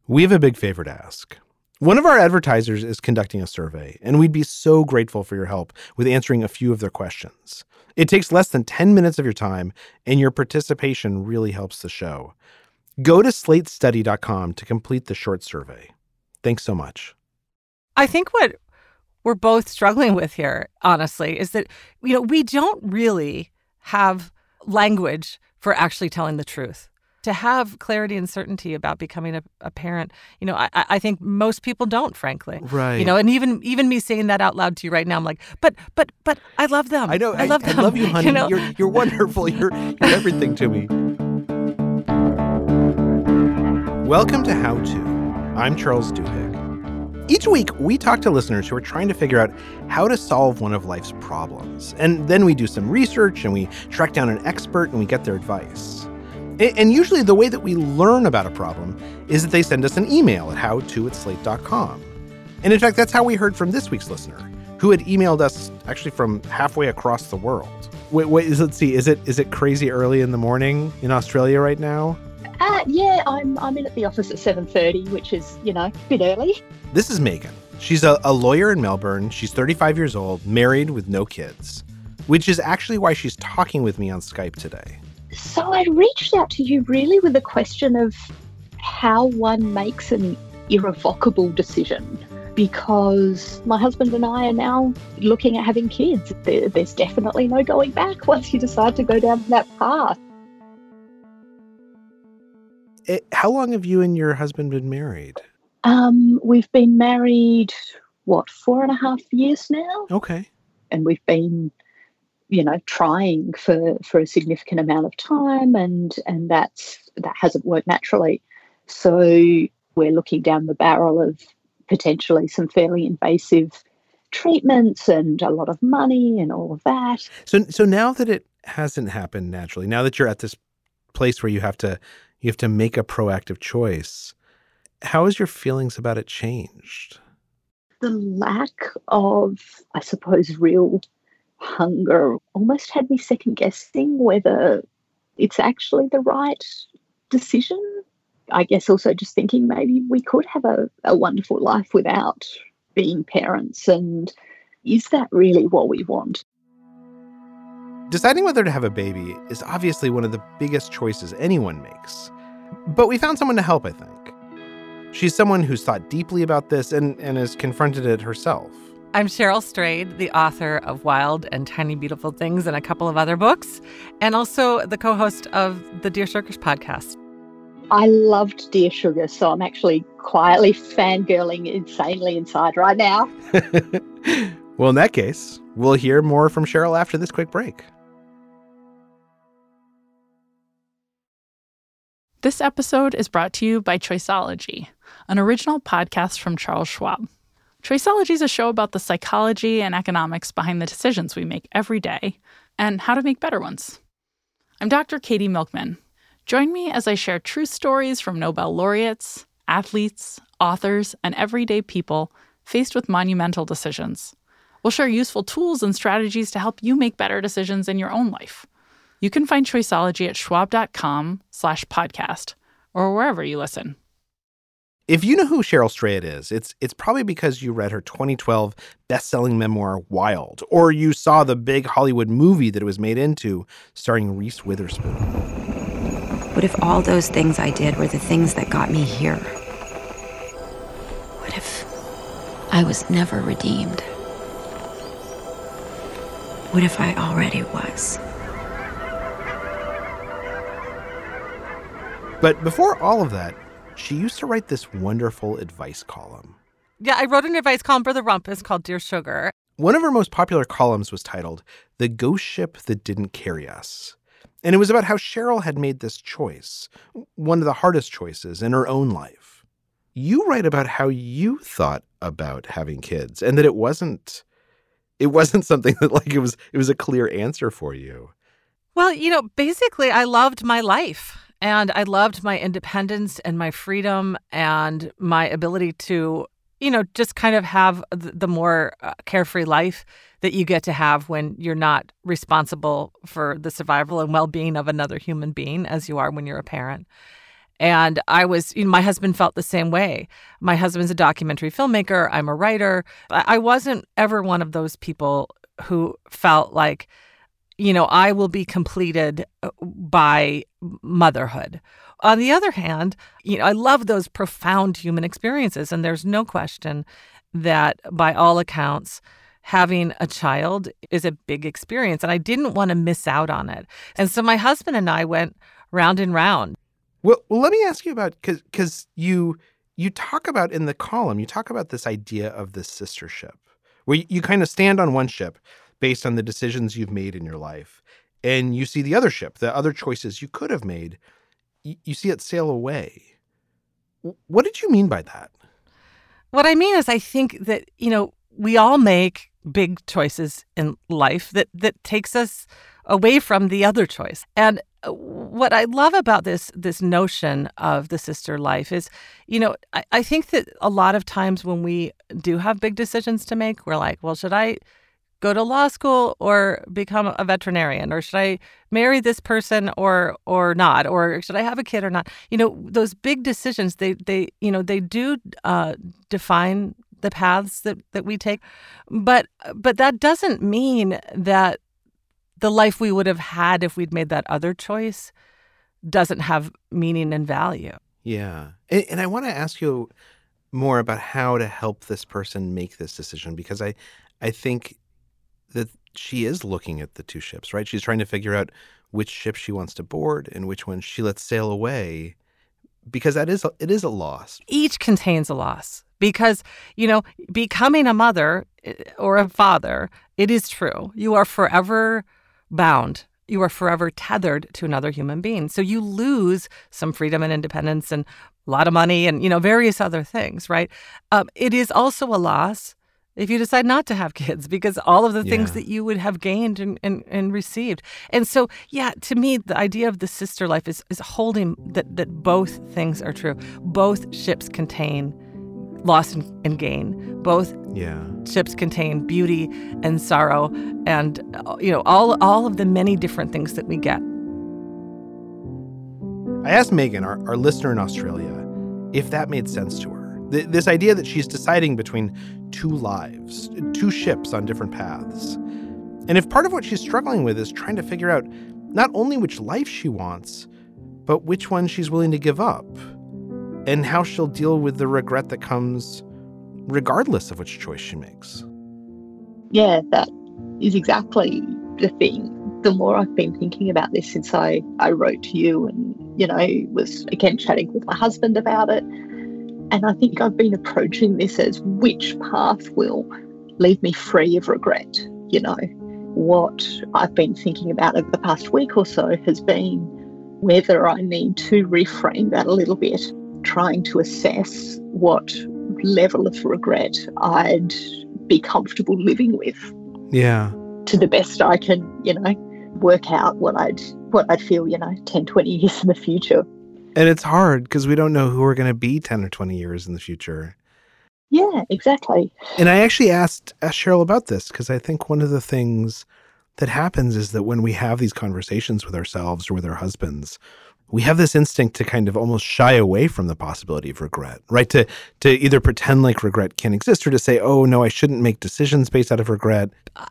We have a big favor to ask. One of our advertisers is conducting a survey, and we'd be so grateful for your help with answering a few of their questions. It takes less than 10 minutes of your time, and your participation really helps the show. Go to slatestudy.com to complete the short survey. Thanks so much. I think what we're both struggling with here, honestly, is that, we don't really have language for actually telling the truth. To have clarity and certainty about becoming a parent, I think most people don't, frankly. Right. And even me saying that out loud to you right now, I'm like, but I love them. I know. I love them. I love you, honey. You're wonderful. You're everything to me. Welcome to How To. I'm Charles Duhigg. Each week, we talk to listeners who are trying to figure out how to solve one of life's problems. And then we do some research and we track down an expert and we get their advice. And usually the way that we learn about a problem is that they send us an email at howto@slate.com. And in fact, that's how we heard from this week's listener, who had emailed us actually from halfway across the world. Let's see, is it crazy early in the morning in Australia right now? Yeah, I'm in at the office at 7:30, which is, a bit early. This is Megan. She's a lawyer in Melbourne. She's 35 years old, married with no kids, which is actually why she's talking with me on Skype today. So I reached out to you really with a question of how one makes an irrevocable decision, because my husband and I are now looking at having kids. There's definitely no going back once you decide to go down that path. How long have you and your husband been married? We've been married, 4.5 years now? Okay. And we've been trying for a significant amount of time, and that hasn't worked naturally. So we're looking down the barrel of potentially some fairly invasive treatments and a lot of money and all of that. So now that it hasn't happened naturally, now that you're at this place where you have to make a proactive choice, how has your feelings about it changed? The lack of, I suppose, real hunger almost had me second guessing whether it's actually the right decision. I guess also just thinking maybe we could have a wonderful life without being parents, and is that really what we want? Deciding whether to have a baby is obviously one of the biggest choices anyone makes. But we found someone to help, I think. She's someone who's thought deeply about this and has confronted it herself. I'm Cheryl Strayed, the author of Wild and Tiny Beautiful Things and a couple of other books, and also the co-host of the Dear Sugars podcast. I loved Dear Sugar, so I'm actually quietly fangirling insanely inside right now. Well, in that case, we'll hear more from Cheryl after this quick break. This episode is brought to you by Choiceology, an original podcast from Charles Schwab. Choiceology is a show about the psychology and economics behind the decisions we make every day and how to make better ones. I'm Dr. Katie Milkman. Join me as I share true stories from Nobel laureates, athletes, authors, and everyday people faced with monumental decisions. We'll share useful tools and strategies to help you make better decisions in your own life. You can find Choiceology at schwab.com/podcast or wherever you listen. If you know who Cheryl Strayed is, it's probably because you read her 2012 best-selling memoir, Wild, or you saw the big Hollywood movie that it was made into, starring Reese Witherspoon. What if all those things I did were the things that got me here? What if I was never redeemed? What if I already was? But before all of that, she used to write this wonderful advice column. Yeah, I wrote an advice column for The Rumpus called Dear Sugar. One of her most popular columns was titled The Ghost Ship That Didn't Carry Us. And it was about how Cheryl had made this choice, one of the hardest choices in her own life. You write about how you thought about having kids and that it wasn't something that it was a clear answer for you. Well, basically I loved my life. And I loved my independence and my freedom and my ability to, just kind of have the more carefree life that you get to have when you're not responsible for the survival and well-being of another human being as you are when you're a parent. And my husband felt the same way. My husband's a documentary filmmaker. I'm a writer. I wasn't ever one of those people who felt like, I will be completed by motherhood. On the other hand, I love those profound human experiences. And there's no question that by all accounts, having a child is a big experience. And I didn't want to miss out on it. And so my husband and I went round and round. Well, let me ask you about, because you talk about in the column, you talk about this idea of this sistership, where you kind of stand on one ship based on the decisions you've made in your life, and you see the other ship, the other choices you could have made, you see it sail away. What did you mean by that? What I mean is I think that, we all make big choices in life that takes us away from the other choice. And what I love about this notion of the sister life is, I think that a lot of times when we do have big decisions to make, we're like, well, should I go to law school or become a veterinarian, or should I marry this person or not, or should I have a kid or not? Those big decisions, they do define the paths that we take, but that doesn't mean that the life we would have had if we'd made that other choice doesn't have meaning and value. Yeah. And I want to ask you more about how to help this person make this decision, because I think that she is looking at the two ships, right? She's trying to figure out which ship she wants to board and which one she lets sail away, because it is a loss. Each contains a loss. Because, becoming a mother or a father, it is true. You are forever bound. You are forever tethered to another human being. So you lose some freedom and independence and a lot of money and, various other things, right? It is also a loss if you decide not to have kids, because all of the things that you would have gained and received. And so, to me, the idea of the sister life is holding that both things are true. Both ships contain loss and gain. Both ships contain beauty and sorrow and, all of the many different things that we get. I asked Megan, our listener in Australia, if that made sense to her. This idea that she's deciding between two lives, two ships on different paths. And if part of what she's struggling with is trying to figure out not only which life she wants, but which one she's willing to give up, and how she'll deal with the regret that comes regardless of which choice she makes. Yeah, that is exactly the thing. The more I've been thinking about this since I wrote to you and, was again chatting with my husband about it. And I think I've been approaching this as which path will leave me free of regret. What I've been thinking about over the past week or so has been whether I need to reframe that a little bit, trying to assess what level of regret I'd be comfortable living with. Yeah. To the best I can, work out what I'd feel, 10, 20 years in the future. And it's hard because we don't know who we're going to be 10 or 20 years in the future. Yeah, exactly. And I actually asked Cheryl about this because I think one of the things that happens is that when we have these conversations with ourselves or with our husbands, we have this instinct to kind of almost shy away from the possibility of regret, right? To either pretend like regret can't exist or to say, oh, no, I shouldn't make decisions based out of regret.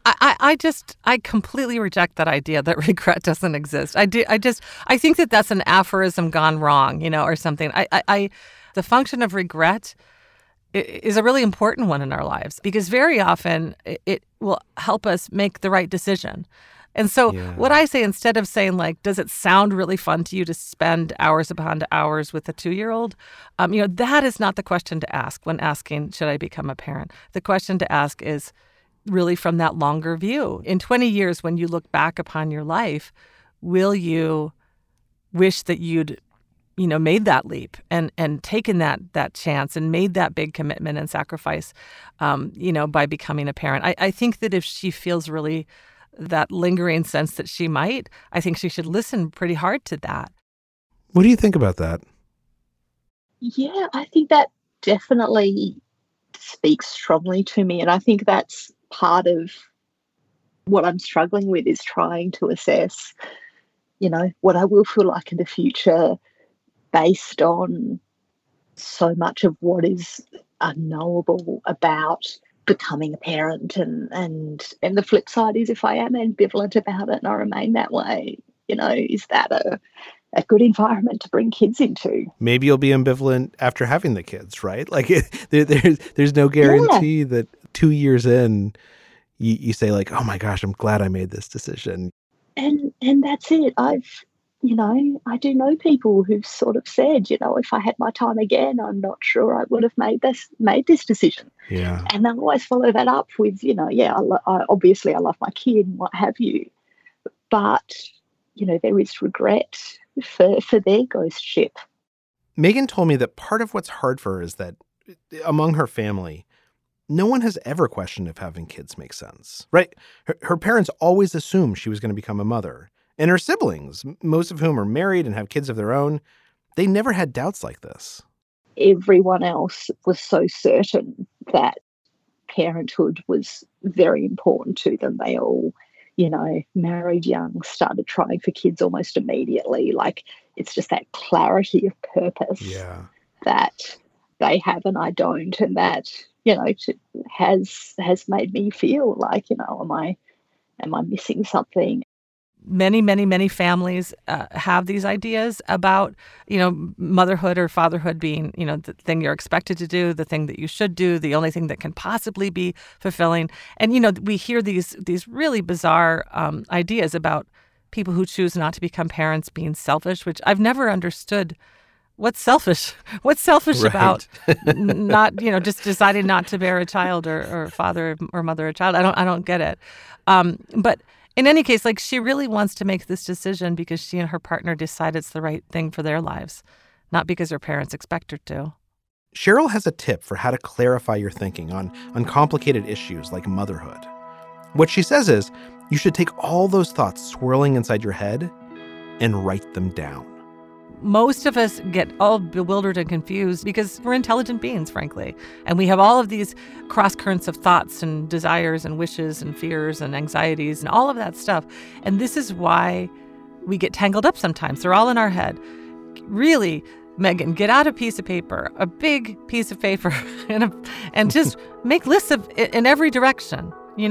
I completely reject that idea that regret doesn't exist. I think that that's an aphorism gone wrong, or something. The function of regret is a really important one in our lives because very often it will help us make the right decision. And so what I say, instead of saying, like, does it sound really fun to you to spend hours upon hours with a 2-year-old? That is not the question to ask when asking, should I become a parent? The question to ask is really from that longer view. In 20 years, when you look back upon your life, will you wish that you'd, made that leap and taken that chance and made that big commitment and sacrifice, by becoming a parent? I think that if she feels really that lingering sense that she might, I think she should listen pretty hard to that. What do you think about that? Yeah, I think that definitely speaks strongly to me. And I think that's part of what I'm struggling with is trying to assess, what I will feel like in the future based on so much of what is unknowable about becoming a parent, and the flip side is, if I am ambivalent about it and I remain that way, is that a good environment to bring kids into? Maybe you'll be ambivalent after having the kids, right? Like there's no guarantee that 2 years in you say like, oh my gosh, I'm glad I made this decision. And that's it. I do know people who've sort of said, if I had my time again, I'm not sure I would have made this decision. Yeah. And they'll always follow that up with, obviously I love my kid and what have you, but, there is regret for their ghost ship. Megan told me that part of what's hard for her is that among her family, no one has ever questioned if having kids makes sense, right? Her parents always assumed she was going to become a mother. And her siblings, most of whom are married and have kids of their own, they never had doubts like this. Everyone else was so certain that parenthood was very important to them. They all, married young, started trying for kids almost immediately. Like, it's just that clarity of purpose that they have and I don't. And that, has made me feel like, am I missing something? Many, many, many families have these ideas about, motherhood or fatherhood being, the thing you're expected to do, the thing that you should do, the only thing that can possibly be fulfilling. And, we hear these really bizarre ideas about people who choose not to become parents being selfish, which I've never understood. What's selfish? What's selfish about not, just deciding not to bear a child or father or mother a child? I don't get it. But in any case, like, she really wants to make this decision because she and her partner decide it's the right thing for their lives, not because her parents expect her to. Cheryl has a tip for how to clarify your thinking on complicated issues like motherhood. What she says is you should take all those thoughts swirling inside your head and write them down. Most of us get all bewildered and confused because we're intelligent beings, frankly. And we have all of these cross currents of thoughts and desires and wishes and fears and anxieties and all of that stuff. And this is why we get tangled up sometimes. They're all in our head. Really, Megan, get out a piece of paper, a big piece of paper, and just make lists in every direction.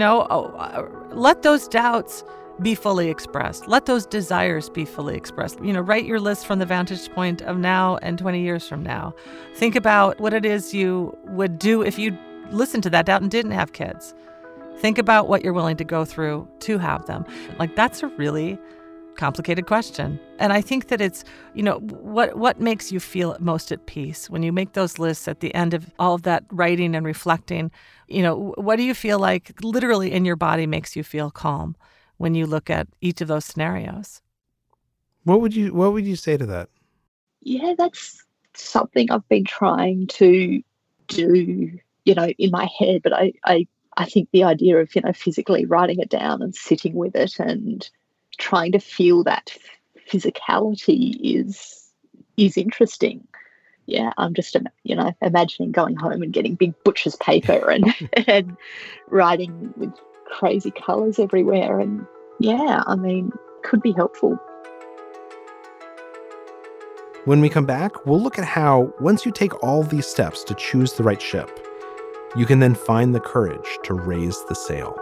Let those doubts be fully expressed. Let those desires be fully expressed. Write your list from the vantage point of now and 20 years from now. Think about what it is you would do if you listened to that doubt and didn't have kids. Think about what you're willing to go through to have them. Like, that's a really complicated question. And I think that it's, what makes you feel most at peace when you make those lists at the end of all of that writing and reflecting? What do you feel like literally in your body makes you feel calm when you look at each of those scenarios? What would you say to that? Yeah, that's something I've been trying to do, in my head. But I think the idea of, physically writing it down and sitting with it and trying to feel that physicality is interesting. Yeah, I'm just, imagining going home and getting big butcher's paper and writing with crazy colors everywhere. And could be helpful. When we come back, we'll look at how, once you take all these steps to choose the right ship, you can then find the courage to raise the sail.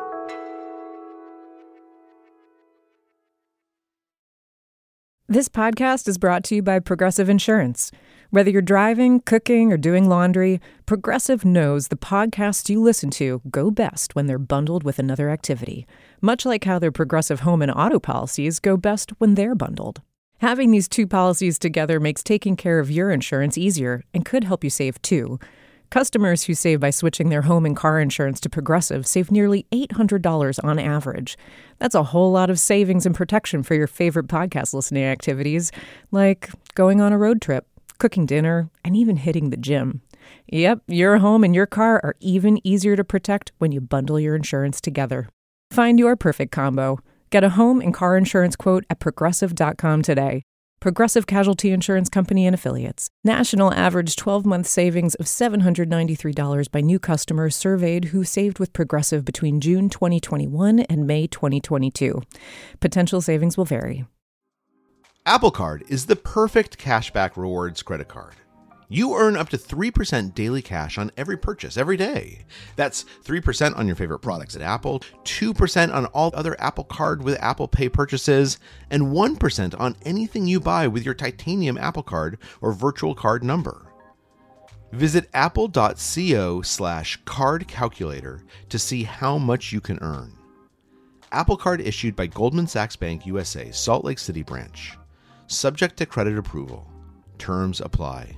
This podcast is brought to you by Progressive Insurance. Whether you're driving, cooking, or doing laundry, Progressive knows the podcasts you listen to go best when they're bundled with another activity, much like how their Progressive home and auto policies go best when they're bundled. Having these two policies together makes taking care of your insurance easier and could help you save too. Customers who save by switching their home and car insurance to Progressive save nearly $800 on average. That's a whole lot of savings and protection for your favorite podcast listening activities, like going on a road trip, cooking dinner, and even hitting the gym. Yep, your home and your car are even easier to protect when you bundle your insurance together. Find your perfect combo. Get a home and car insurance quote at Progressive.com today. Progressive Casualty Insurance Company and Affiliates. National average 12-month savings of $793 by new customers surveyed who saved with Progressive between June 2021 and May 2022. Potential savings will vary. Apple Card is the perfect cashback rewards credit card. You earn up to 3% daily cash on every purchase every day. That's 3% on your favorite products at Apple, 2% on all other Apple Card with Apple Pay purchases, and 1% on anything you buy with your titanium Apple Card or virtual card number. Visit apple.co/card calculator to see how much you can earn. Apple Card issued by Goldman Sachs Bank USA, Salt Lake City branch. Subject to credit approval. Terms apply.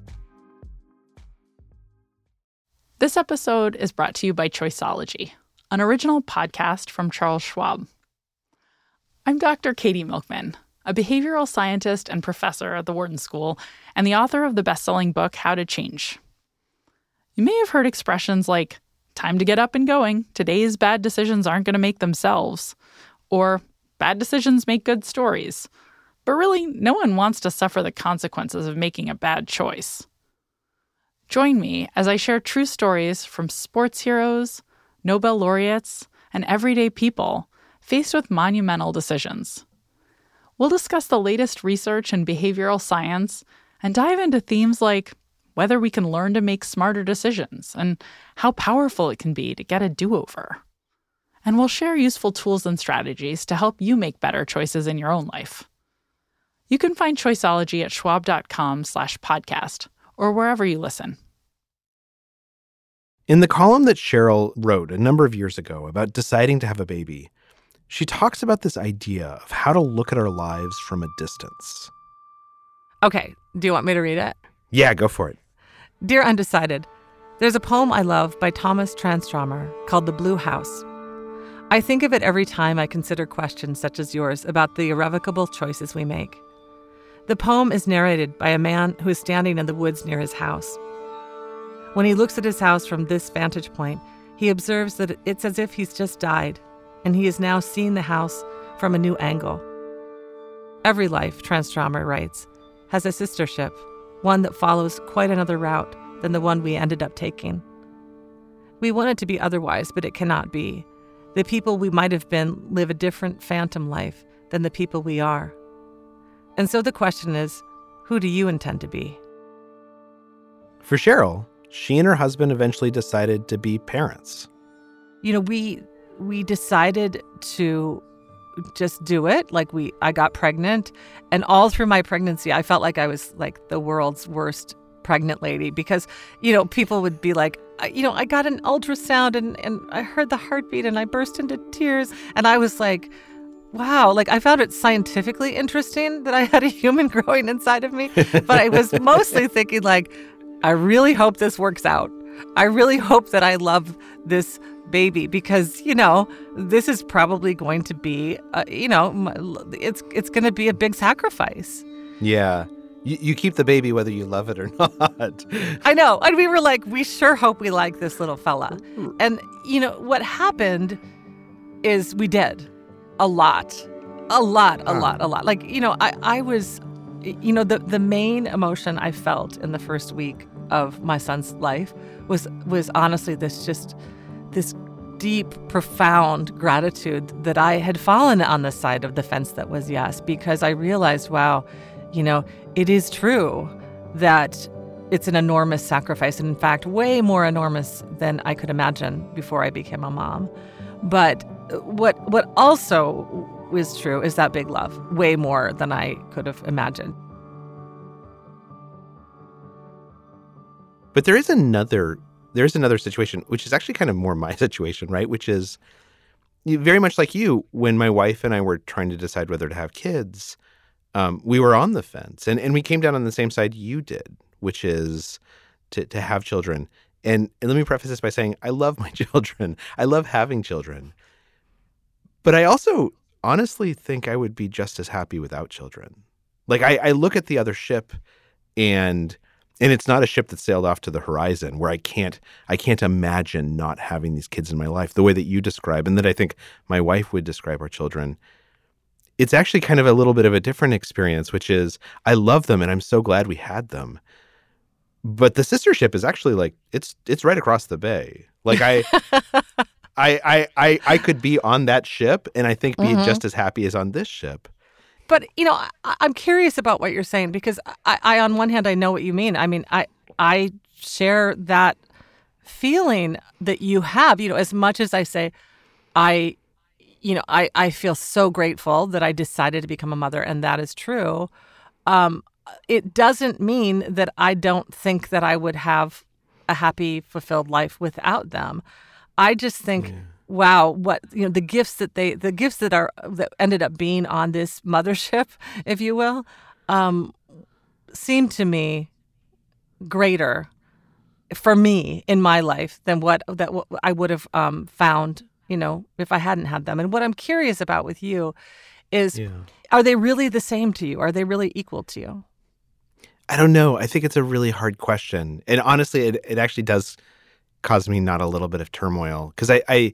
This episode is brought to you by Choiceology, an original podcast from Charles Schwab. I'm Dr. Katie Milkman, a behavioral scientist and professor at the Wharton School, and the author of the best-selling book, How to Change. You may have heard expressions like, time to get up and going, today's bad decisions aren't going to make themselves, or bad decisions make good stories. But really, no one wants to suffer the consequences of making a bad choice. Join me as I share true stories from sports heroes, Nobel laureates, and everyday people faced with monumental decisions. We'll discuss the latest research in behavioral science and dive into themes like whether we can learn to make smarter decisions and how powerful it can be to get a do-over. And we'll share useful tools and strategies to help you make better choices in your own life. You can find Choiceology at schwab.com/podcast or wherever you listen. In the column that Cheryl wrote a number of years ago about deciding to have a baby, she talks about this idea of how to look at our lives from a distance. Okay, do you want me to read it? Yeah, go for it. Dear Undecided, there's a poem I love by Thomas Tranströmer called The Blue House. I think of it every time I consider questions such as yours about the irrevocable choices we make. The poem is narrated by a man who is standing in the woods near his house. When he looks at his house from this vantage point, he observes that it's as if he's just died, and he is now seeing the house from a new angle. Every life, Tranströmer writes, has a sister ship, one that follows quite another route than the one we ended up taking. We want it to be otherwise, but it cannot be. The people we might have been live a different phantom life than the people we are. And so the question is, who do you intend to be? For Cheryl, she and her husband eventually decided to be parents. You know, we decided to just do it. I got pregnant, and all through my pregnancy, I felt like I was like the world's worst pregnant lady because, people would be like, I got an ultrasound and I heard the heartbeat and I burst into tears. And I was like, wow, I found it scientifically interesting that I had a human growing inside of me. But I was mostly thinking I really hope this works out. I really hope that I love this baby because, this is probably going to be, it's going to be a big sacrifice. Yeah. You keep the baby whether you love it or not. I know. And we were like, we sure hope we like this little fella. And, what happened is we did a lot. I was, the main emotion I felt in the first week of my son's life was honestly this deep, profound gratitude that I had fallen on the side of the fence that was yes, because I realized, wow, it is true that it's an enormous sacrifice, and in fact, way more enormous than I could imagine before I became a mom. But what also is true is that big love, way more than I could have imagined. But there's another situation, which is actually kind of more my situation, right? Which is very much like you, when my wife and I were trying to decide whether to have kids, we were on the fence and we came down on the same side you did, which is to have children. And let me preface this by saying I love my children. I love having children. But I also honestly think I would be just as happy without children. I look at the other ship and it's not a ship that sailed off to the horizon where I can't imagine not having these kids in my life the way that you describe and that I think my wife would describe our children. It's actually kind of a little bit of a different experience, which is I love them and I'm so glad we had them. But the sister ship is actually it's right across the bay. I could be on that ship and I think be just as happy as on this ship. But, I'm curious about what you're saying because I on one hand, I know what you mean. I mean, I share that feeling that you have, as much as I say, I feel so grateful that I decided to become a mother, and that is true. It doesn't mean that I don't think that I would have a happy, fulfilled life without them. I just think, wow, what the gifts that ended up being on this mothership, if you will, seem to me greater for me in my life than what I would have found, if I hadn't had them. And what I'm curious about with you is, are they really the same to you? Are they really equal to you? I don't know. I think it's a really hard question. And honestly, it actually does cause me not a little bit of turmoil because I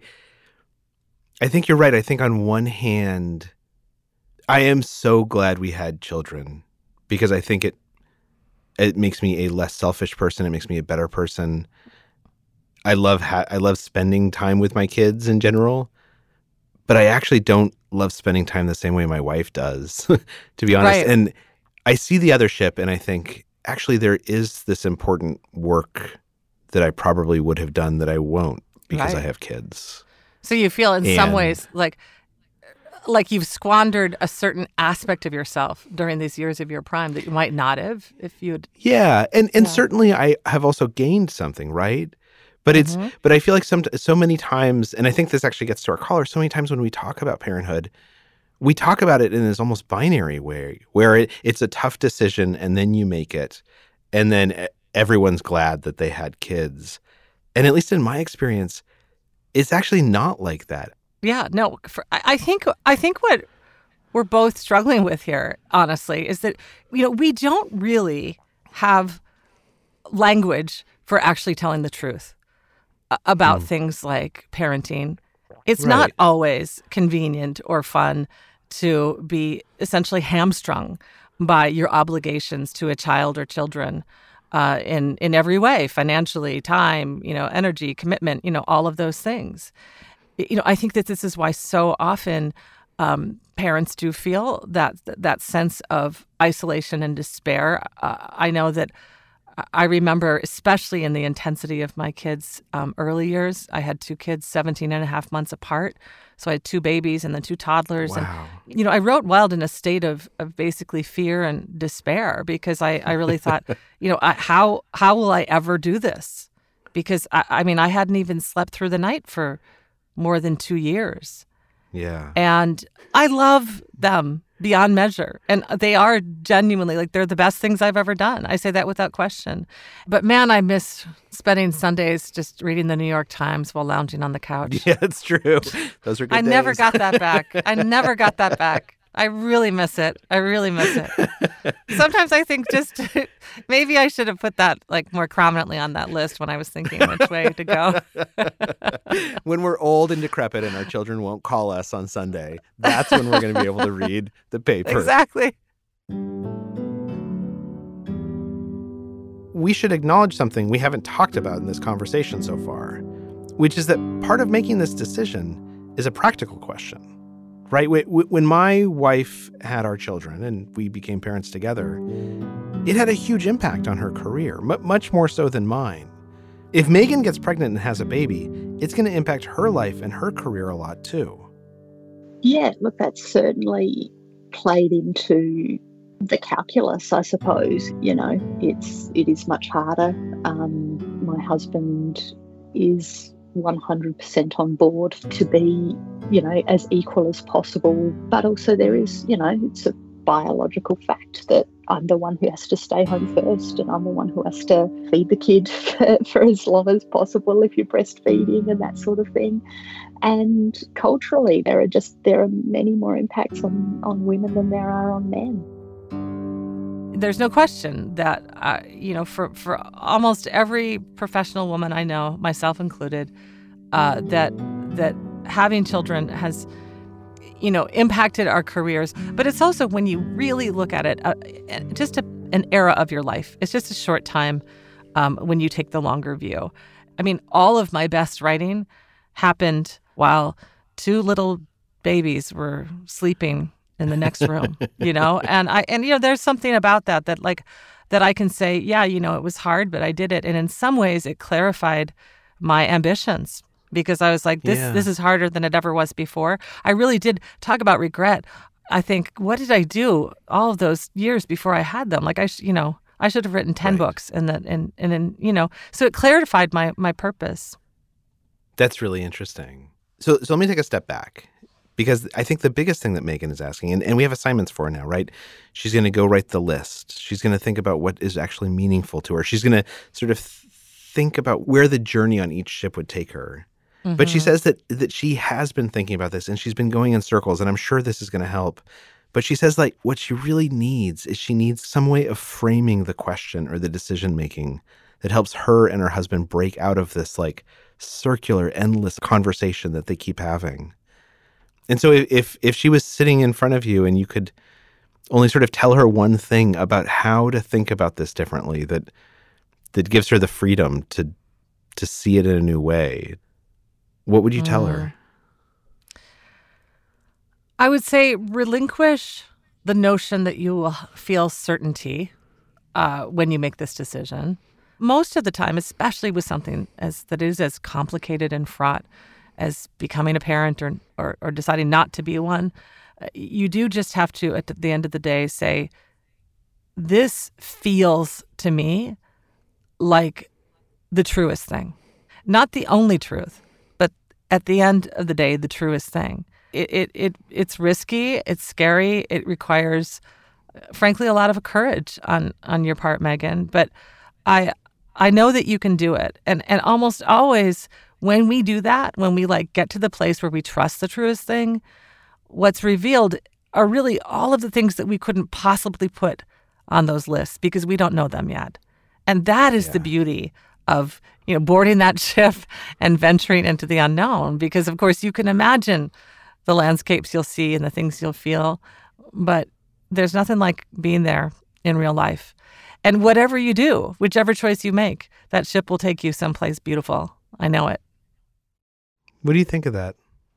think you're right. I think on one hand, I am so glad we had children because I think it makes me a less selfish person. It makes me a better person. I love spending time with my kids in general, but I actually don't love spending time the same way my wife does, to be honest. Right. And I see the other ship and I think actually there is this important work that I probably would have done that I won't because I have kids. So you feel in some ways like you've squandered a certain aspect of yourself during these years of your prime that you might not have if you had. Yeah. And certainly I have also gained something, right? But but I feel like so many times, and I think this actually gets to our caller, so many times when we talk about parenthood, we talk about it in this almost binary way where it's a tough decision and then you make it and then everyone's glad that they had kids. And at least in my experience, it's actually not like that. Yeah, no, I think what we're both struggling with here, honestly, is that, we don't really have language for actually telling the truth about things like parenting. It's not always convenient or fun to be essentially hamstrung by your obligations to a child or children in every way, financially, time, energy, commitment, all of those things. I think that this is why so often parents do feel that sense of isolation and despair. I know that I remember, especially in the intensity of my kids' early years, I had two kids 17 and a half months apart. So I had two babies and then two toddlers. Wow. And, I wrote Wild in a state of basically fear and despair because I really thought, how will I ever do this? Because, I hadn't even slept through the night for more than 2 years. Yeah. And I love them beyond measure. And they are genuinely, they're the best things I've ever done. I say that without question. But man, I miss spending Sundays just reading the New York Times while lounging on the couch. Yeah, it's true. Those are good days. Never got that back. I never got that back. I really miss it. Sometimes I think just maybe I should have put that more prominently on that list when I was thinking which way to go. When we're old and decrepit and our children won't call us on Sunday, that's when we're going to be able to read the paper. Exactly. We should acknowledge something we haven't talked about in this conversation so far, which is that part of making this decision is a practical question. Right? When my wife had our children and we became parents together, it had a huge impact on her career, much more so than mine. If Megan gets pregnant and has a baby, it's going to impact her life and her career a lot too. Yeah, look, that's certainly played into the calculus, I suppose. It is much harder. My husband is 100% on board to be, as equal as possible. But also there is, it's a biological fact that I'm the one who has to stay home first and I'm the one who has to feed the kid for as long as possible if you're breastfeeding and that sort of thing. And culturally, there are many more impacts on women than there are on men. There's no question that, for almost every professional woman I know, myself included, that having children has, impacted our careers. But it's also, when you really look at it, just an era of your life. It's just a short time when you take the longer view. All of my best writing happened while two little babies were sleeping in the next room, and there's something about that I can say, yeah, it was hard, but I did it. And in some ways it clarified my ambitions because I was like, this is harder than it ever was before. I really did talk about regret. I think, what did I do all of those years before I had them? Like I should have written 10 books and then, so it clarified my purpose. That's really interesting. So let me take a step back. Because I think the biggest thing that Megan is asking, and we have assignments for her now, right? She's going to go write the list. She's going to think about what is actually meaningful to her. She's going to sort of think about where the journey on each ship would take her. Mm-hmm. But she says that she has been thinking about this and she's been going in circles, and I'm sure this is going to help. But she says, like, what she really needs is she needs some way of framing the question or the decision making that helps her and her husband break out of this like circular, endless conversation that they keep having. And so if she was sitting in front of you and you could only sort of tell her one thing about how to think about this differently, that gives her the freedom to see it in a new way, what would you tell her? I would say relinquish the notion that you will feel certainty when you make this decision. Most of the time, especially with something that is as complicated and fraught as becoming a parent or deciding not to be one, you do just have to, at the end of the day, say, this feels to me like the truest thing. Not the only truth, but at the end of the day, the truest thing. It's risky, it's scary, it requires, frankly, a lot of courage on your part, Megan. But I know that you can do it. And almost always, when we do that, when we get to the place where we trust the truest thing, what's revealed are really all of the things that we couldn't possibly put on those lists because we don't know them yet. And that is the beauty of, boarding that ship and venturing into the unknown, because of course you can imagine the landscapes you'll see and the things you'll feel, but there's nothing like being there in real life. And whatever you do, whichever choice you make, that ship will take you someplace beautiful. I know it. What do you think of that?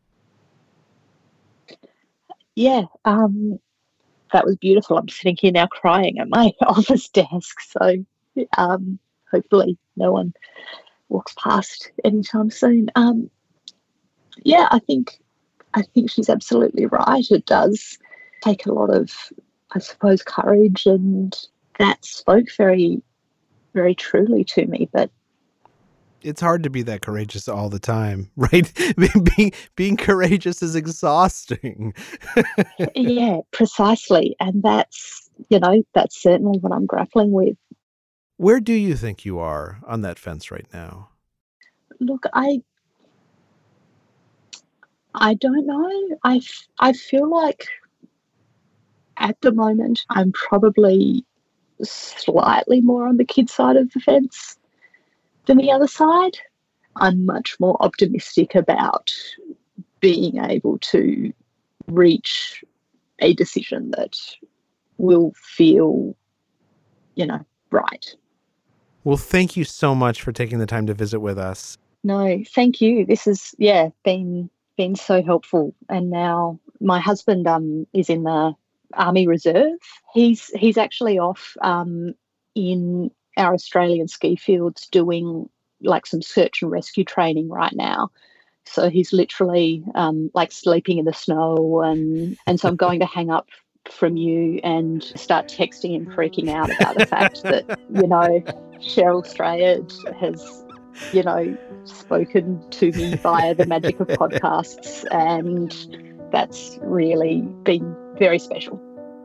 Yeah, that was beautiful. I'm sitting here now crying at my office desk. So hopefully no one walks past anytime soon. Yeah, I think she's absolutely right. It does take a lot of, I suppose, courage, and that spoke very, very truly to me. But it's hard to be that courageous all the time, right? Being courageous is exhausting. Yeah, precisely. And that's certainly what I'm grappling with. Where do you think you are on that fence right now? Look, I don't know. I feel like at the moment I'm probably slightly more on the kid side of the fence than the other side. I'm much more optimistic about being able to reach a decision that will feel, right. Well, thank you so much for taking the time to visit with us. No, thank you. This has, been so helpful. And now my husband is in the Army Reserve. He's actually off in our Australian ski fields doing some search and rescue training right now. So he's literally sleeping in the snow, and so I'm going to hang up from you and start texting and freaking out about the fact that, Cheryl Strayed has, spoken to me via the magic of podcasts, and that's really been very special.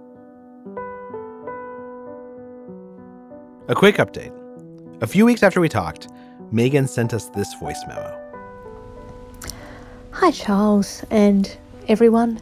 A quick update. A few weeks after we talked, Megan sent us this voice memo. Hi, Charles and everyone.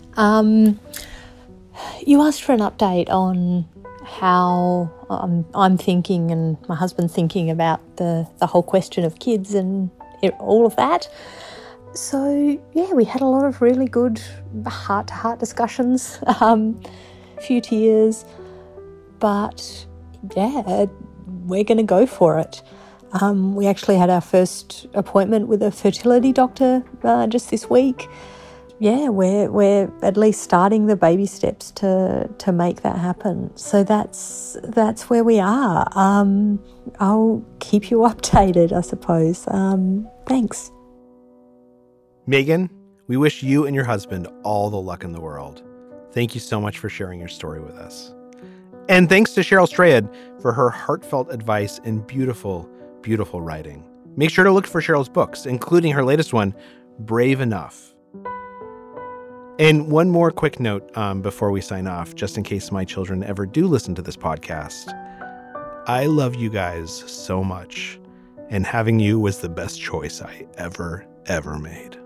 You asked for an update on how I'm thinking and my husband thinking about the whole question of kids and all of that. So, yeah, we had a lot of really good heart-to-heart discussions, a few tears, but, yeah, we're going to go for it. We actually had our first appointment with a fertility doctor just this week. yeah, we're at least starting the baby steps to make that happen. So that's where we are. I'll keep you updated, I suppose. Thanks. Megan, we wish you and your husband all the luck in the world. Thank you so much for sharing your story with us. And thanks to Cheryl Strayed for her heartfelt advice and beautiful, beautiful writing. Make sure to look for Cheryl's books, including her latest one, Brave Enough. And one more quick note before we sign off, just in case my children ever do listen to this podcast. I love you guys so much, and having you was the best choice I ever made.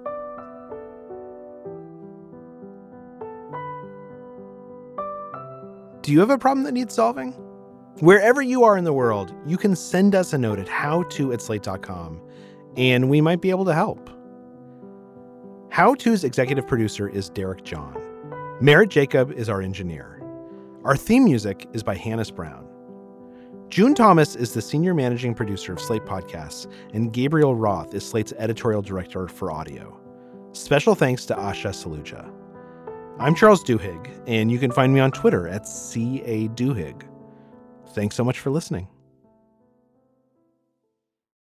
Do you have a problem that needs solving? Wherever you are in the world, you can send us a note at howto@slate.com, and we might be able to help. How To's executive producer is Derek John. Merritt Jacob is our engineer. Our theme music is by Hannes Brown. June Thomas is the senior managing producer of Slate Podcasts, and Gabriel Roth is Slate's editorial director for audio. Special thanks to Asha Saluja. I'm Charles Duhigg, and you can find me on Twitter at @CADuhigg. Thanks so much for listening.